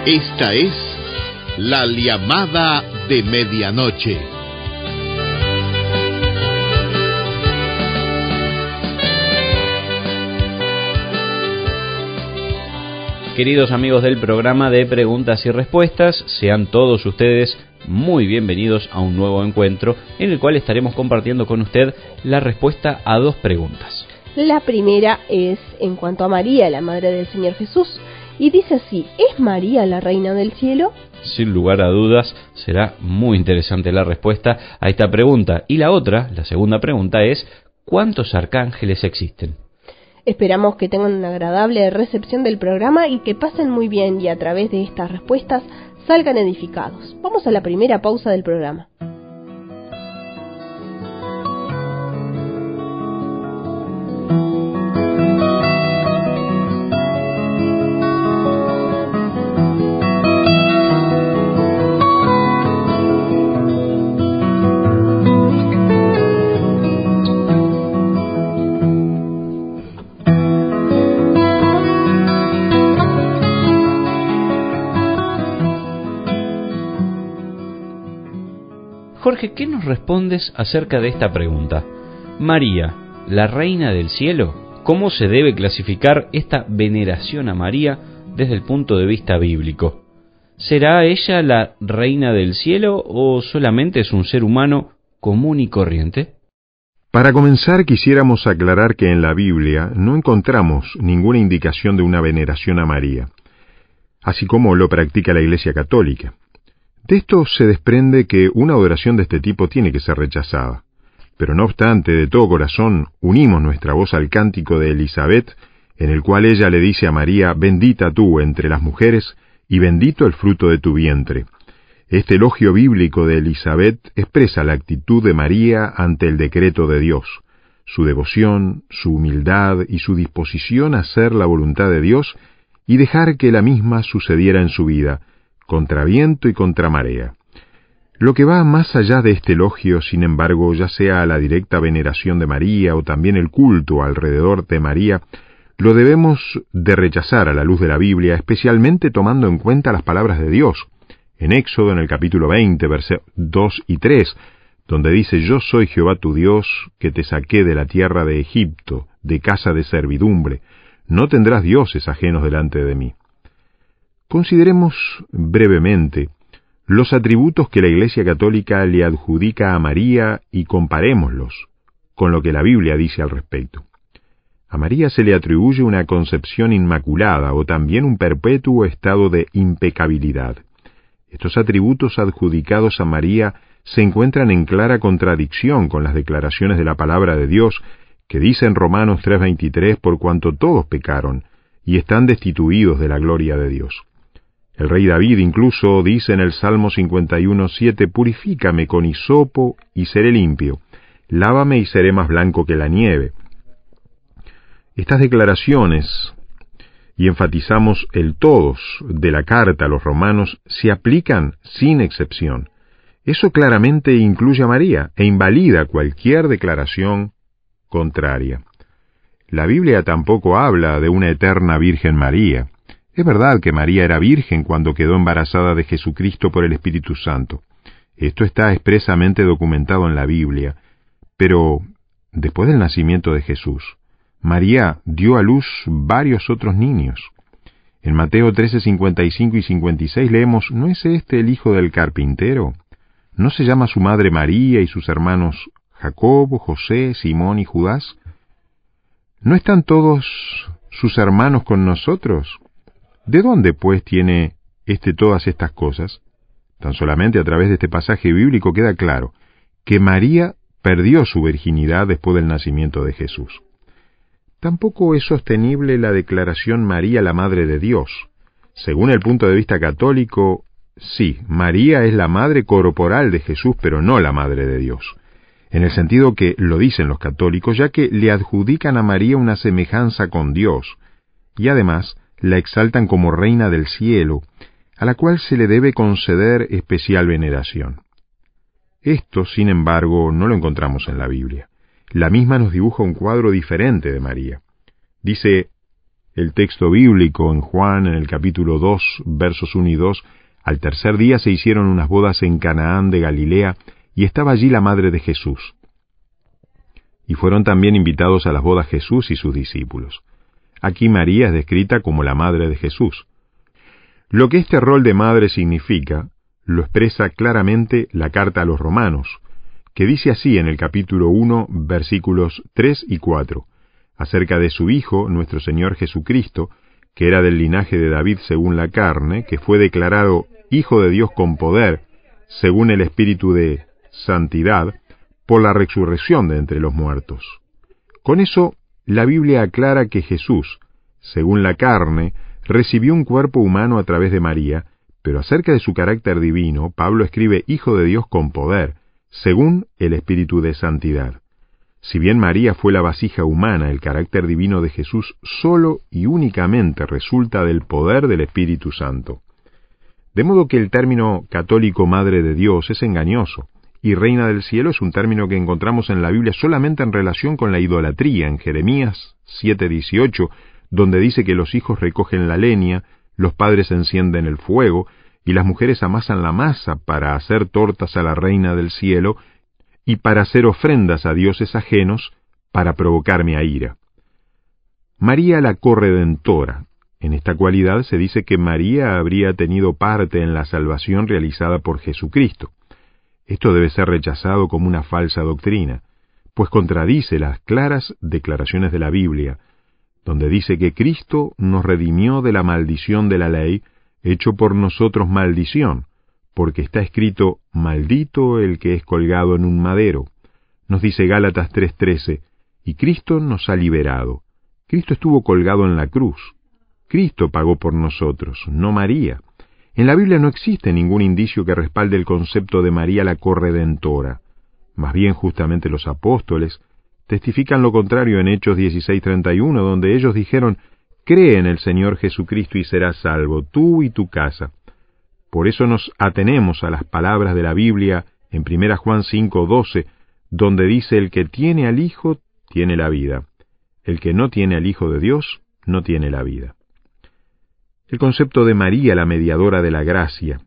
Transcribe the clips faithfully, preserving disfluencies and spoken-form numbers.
Esta es la llamada de medianoche. Queridos amigos del programa de Preguntas y Respuestas, sean todos ustedes muy bienvenidos a un nuevo encuentro en el cual estaremos compartiendo con usted la respuesta a dos preguntas. La primera es en cuanto a María, la madre del Señor Jesús, y dice así: ¿es María la reina del cielo? Sin lugar a dudas, será muy interesante la respuesta a esta pregunta. Y la otra, la segunda pregunta es: ¿cuántos arcángeles existen? Esperamos que tengan una agradable recepción del programa y que pasen muy bien y a través de estas respuestas salgan edificados. Vamos a la primera pausa del programa. Jorge, ¿qué nos respondes acerca de esta pregunta? María, la reina del cielo, ¿cómo se debe clasificar esta veneración a María desde el punto de vista bíblico? ¿Será ella la reina del cielo o solamente es un ser humano común y corriente? Para comenzar, quisiéramos aclarar que en la Biblia no encontramos ninguna indicación de una veneración a María, así como lo practica la Iglesia Católica. De esto se desprende que una adoración de este tipo tiene que ser rechazada. Pero no obstante, de todo corazón, unimos nuestra voz al cántico de Elizabeth, en el cual ella le dice a María: bendita tú entre las mujeres, y bendito el fruto de tu vientre. Este elogio bíblico de Elizabeth expresa la actitud de María ante el decreto de Dios, su devoción, su humildad y su disposición a hacer la voluntad de Dios y dejar que la misma sucediera en su vida, contra viento y contra marea. Lo que va más allá de este elogio, sin embargo, ya sea la directa veneración de María o también el culto alrededor de María, lo debemos de rechazar a la luz de la Biblia, especialmente tomando en cuenta las palabras de Dios. En Éxodo, en el capítulo veinte, versos dos y tres, donde dice: yo soy Jehová tu Dios, que te saqué de la tierra de Egipto, de casa de servidumbre. No tendrás dioses ajenos delante de mí. Consideremos brevemente los atributos que la Iglesia Católica le adjudica a María y comparémoslos con lo que la Biblia dice al respecto. A María se le atribuye una concepción inmaculada o también un perpetuo estado de impecabilidad. Estos atributos adjudicados a María se encuentran en clara contradicción con las declaraciones de la palabra de Dios que dice en Romanos tres veintitrés: por cuanto todos pecaron y están destituidos de la gloria de Dios. El rey David incluso dice en el Salmo cincuenta y uno siete: purifícame con hisopo y seré limpio, lávame y seré más blanco que la nieve. Estas declaraciones, y enfatizamos el todos de la carta a los romanos, se aplican sin excepción. Eso claramente incluye a María e invalida cualquier declaración contraria. La Biblia tampoco habla de una eterna Virgen María. Es verdad que María era virgen cuando quedó embarazada de Jesucristo por el Espíritu Santo. Esto está expresamente documentado en la Biblia. Pero, después del nacimiento de Jesús, María dio a luz varios otros niños. En Mateo trece cincuenta y cinco y cincuenta y seis leemos: ¿no es este el hijo del carpintero? ¿No se llama su madre María y sus hermanos Jacobo, José, Simón y Judas? ¿No están todos sus hermanos con nosotros? ¿De dónde, pues, tiene éste todas estas cosas? Tan solamente a través de este pasaje bíblico queda claro que María perdió su virginidad después del nacimiento de Jesús. Tampoco es sostenible la declaración María la Madre de Dios. Según el punto de vista católico, sí, María es la madre corporal de Jesús, pero no la Madre de Dios, en el sentido que lo dicen los católicos, ya que le adjudican a María una semejanza con Dios, y además la exaltan como reina del cielo, a la cual se le debe conceder especial veneración. Esto, sin embargo, no lo encontramos en la Biblia. La misma nos dibuja un cuadro diferente de María. Dice El texto bíblico en Juan, en el capítulo dos, versos uno y dos, al tercer día se hicieron unas bodas en Canaán de Galilea, y estaba allí la madre de Jesús. Y fueron también invitados a las bodas Jesús y sus discípulos. Aquí María es descrita como la madre de Jesús. Lo que este rol de madre significa, lo expresa claramente la carta a los romanos, que dice así en el capítulo uno, versículos tres y cuatro, acerca de su Hijo, nuestro Señor Jesucristo, que era del linaje de David según la carne, que fue declarado Hijo de Dios con poder, según el Espíritu de santidad, por la resurrección de entre los muertos. Con eso, la Biblia aclara que Jesús, según la carne, recibió un cuerpo humano a través de María, pero acerca de su carácter divino, Pablo escribe Hijo de Dios con poder, según el Espíritu de santidad. Si bien María fue la vasija humana, el carácter divino de Jesús solo y únicamente resulta del poder del Espíritu Santo. De modo que el término católico Madre de Dios es engañoso, y Reina del Cielo es un término que encontramos en la Biblia solamente en relación con la idolatría, en Jeremías siete dieciocho, donde dice que los hijos recogen la leña, los padres encienden el fuego, y las mujeres amasan la masa para hacer tortas a la Reina del Cielo, y para hacer ofrendas a dioses ajenos, para provocarme a ira. María la corredentora. En esta cualidad se dice que María habría tenido parte en la salvación realizada por Jesucristo. Esto debe ser rechazado como una falsa doctrina, pues contradice las claras declaraciones de la Biblia, donde dice que Cristo nos redimió de la maldición de la ley, hecho por nosotros maldición, porque está escrito, maldito el que es colgado en un madero. Nos dice Gálatas tres trece, y Cristo nos ha liberado. Cristo estuvo colgado en la cruz. Cristo pagó por nosotros, no María. En la Biblia no existe ningún indicio que respalde el concepto de María la corredentora. Más bien, justamente los apóstoles testifican lo contrario en Hechos dieciséis treinta y uno, donde ellos dijeron, cree en el Señor Jesucristo y serás salvo, tú y tu casa. Por eso nos atenemos a las palabras de la Biblia en primera Juan cinco doce, donde dice, el que tiene al Hijo tiene la vida. El que no tiene al Hijo de Dios no tiene la vida. El concepto de María, la mediadora de la gracia.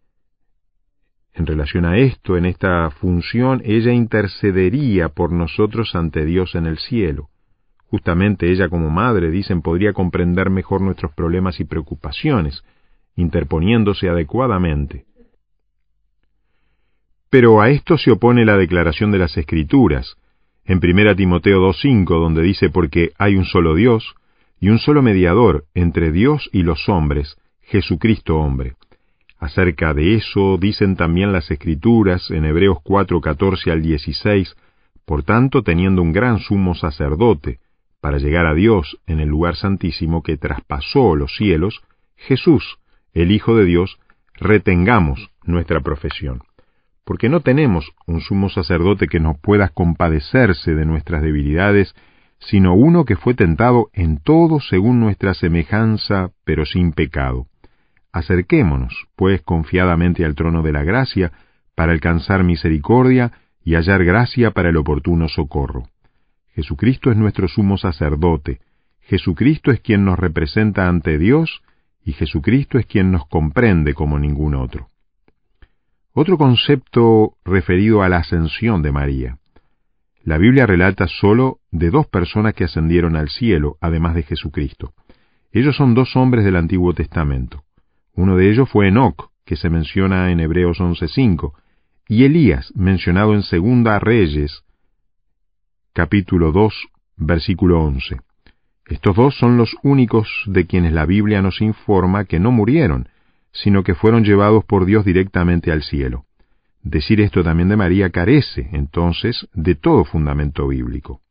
En relación a esto, en esta función, ella intercedería por nosotros ante Dios en el cielo. Justamente ella como madre, dicen, podría comprender mejor nuestros problemas y preocupaciones, interponiéndose adecuadamente. Pero a esto se opone la declaración de las Escrituras, en primera Timoteo dos cinco, donde dice, porque hay un solo Dios, y un solo mediador entre Dios y los hombres, Jesucristo hombre. Acerca de eso dicen también las Escrituras en Hebreos cuatro catorce al dieciséis, por tanto, teniendo un gran sumo sacerdote, para llegar a Dios en el lugar santísimo que traspasó los cielos, Jesús, el Hijo de Dios, retengamos nuestra profesión. Porque no tenemos un sumo sacerdote que nos pueda compadecerse de nuestras debilidades, sino uno que fue tentado en todo según nuestra semejanza, pero sin pecado. Acerquémonos, pues, confiadamente al trono de la gracia, para alcanzar misericordia y hallar gracia para el oportuno socorro. Jesucristo es nuestro sumo sacerdote, Jesucristo es quien nos representa ante Dios, y Jesucristo es quien nos comprende como ningún otro. Otro concepto referido a la ascensión de María. La Biblia relata solo de dos personas que ascendieron al cielo, además de Jesucristo. Ellos son dos hombres del Antiguo Testamento. Uno de ellos fue Enoc, que se menciona en Hebreos once cinco, y Elías, mencionado en Segunda Reyes, capítulo dos, versículo once. Estos dos son los únicos de quienes la Biblia nos informa que no murieron, sino que fueron llevados por Dios directamente al cielo. Decir esto también de María carece, entonces, de todo fundamento bíblico.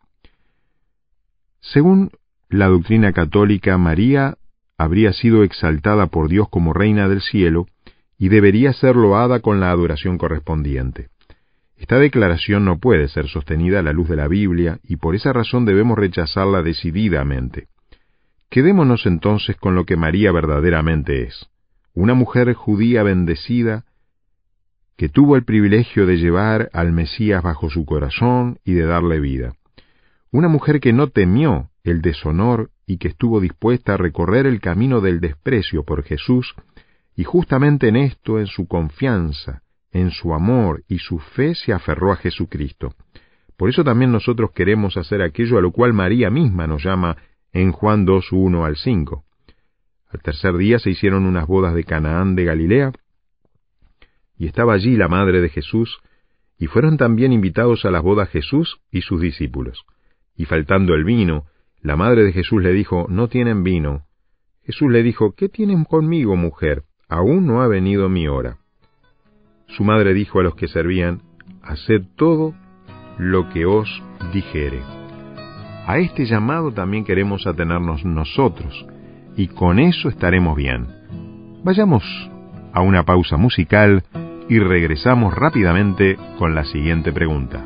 Según la doctrina católica, María habría sido exaltada por Dios como Reina del Cielo y debería ser loada con la adoración correspondiente. Esta declaración no puede ser sostenida a la luz de la Biblia y por esa razón debemos rechazarla decididamente. Quedémonos entonces con lo que María verdaderamente es, una mujer judía bendecida, que tuvo el privilegio de llevar al Mesías bajo su corazón y de darle vida. Una mujer que no temió el deshonor y que estuvo dispuesta a recorrer el camino del desprecio por Jesús, y justamente en esto, en su confianza, en su amor y su fe, se aferró a Jesucristo. Por eso también nosotros queremos hacer aquello a lo cual María misma nos llama en Juan dos, uno al cinco. Al tercer día se hicieron unas bodas de Canaán de Galilea, y estaba allí la madre de Jesús, y fueron también invitados a las bodas Jesús y sus discípulos. Y faltando el vino, la madre de Jesús le dijo, no tienen vino. Jesús le dijo, ¿qué tienen conmigo, mujer? Aún no ha venido mi hora. Su madre dijo a los que servían, haced todo lo que os dijere. A este llamado también queremos atenernos nosotros, y con eso estaremos bien. Vayamos a una pausa musical y regresamos rápidamente con la siguiente pregunta.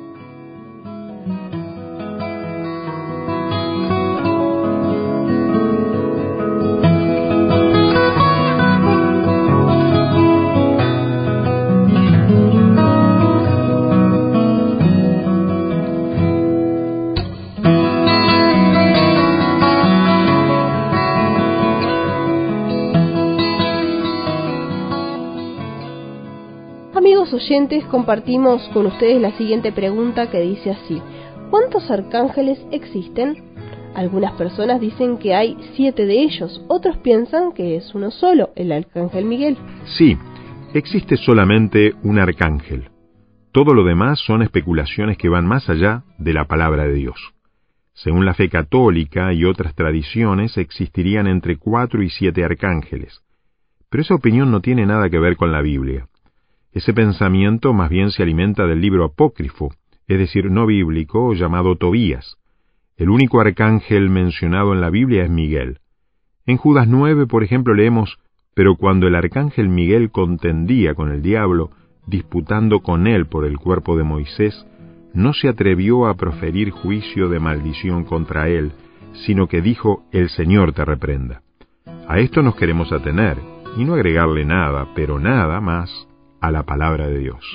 Oyentes, compartimos con ustedes la siguiente pregunta que dice así: ¿cuántos arcángeles existen? Algunas personas dicen que hay siete de ellos, otros piensan que es uno solo, el arcángel Miguel. Sí, existe solamente un arcángel. Todo lo demás son especulaciones que van más allá de la palabra de Dios. Según la fe católica y otras tradiciones, existirían entre cuatro y siete arcángeles. Pero esa opinión no tiene nada que ver con la Biblia. Ese pensamiento más bien se alimenta del libro apócrifo, es decir, no bíblico, llamado Tobías. El único arcángel mencionado en la Biblia es Miguel. En Judas nueve, por ejemplo, leemos, pero cuando el arcángel Miguel contendía con el diablo, disputando con él por el cuerpo de Moisés, no se atrevió a proferir juicio de maldición contra él, sino que dijo, el Señor te reprenda. A esto nos queremos atener, y no agregarle nada, pero nada más, a la palabra de Dios.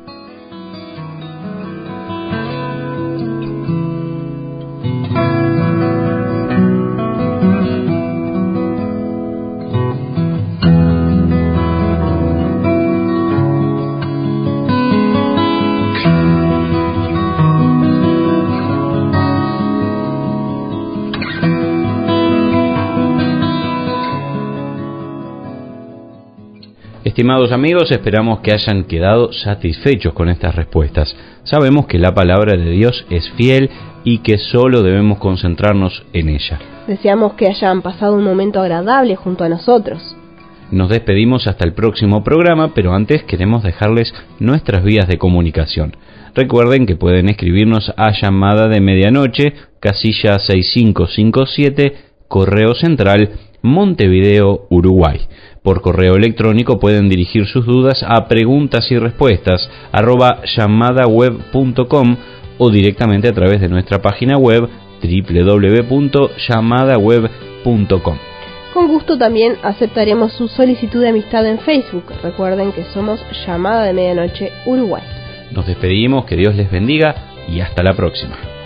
Estimados amigos, esperamos que hayan quedado satisfechos con estas respuestas. Sabemos que la palabra de Dios es fiel y que solo debemos concentrarnos en ella. Deseamos que hayan pasado un momento agradable junto a nosotros. Nos despedimos hasta el próximo programa, pero antes queremos dejarles nuestras vías de comunicación. Recuerden que pueden escribirnos a Llamada de Medianoche, casilla seis cinco cinco siete, Correo Central, Montevideo, Uruguay. Por correo electrónico pueden dirigir sus dudas a preguntas y respuestas arroba llamadaweb punto com o directamente a través de nuestra página web doble u doble u doble u punto llamadaweb punto com. Con gusto también aceptaremos su solicitud de amistad en Facebook. Recuerden que somos Llamada de Medianoche Uruguay. Nos despedimos, que Dios les bendiga y hasta la próxima.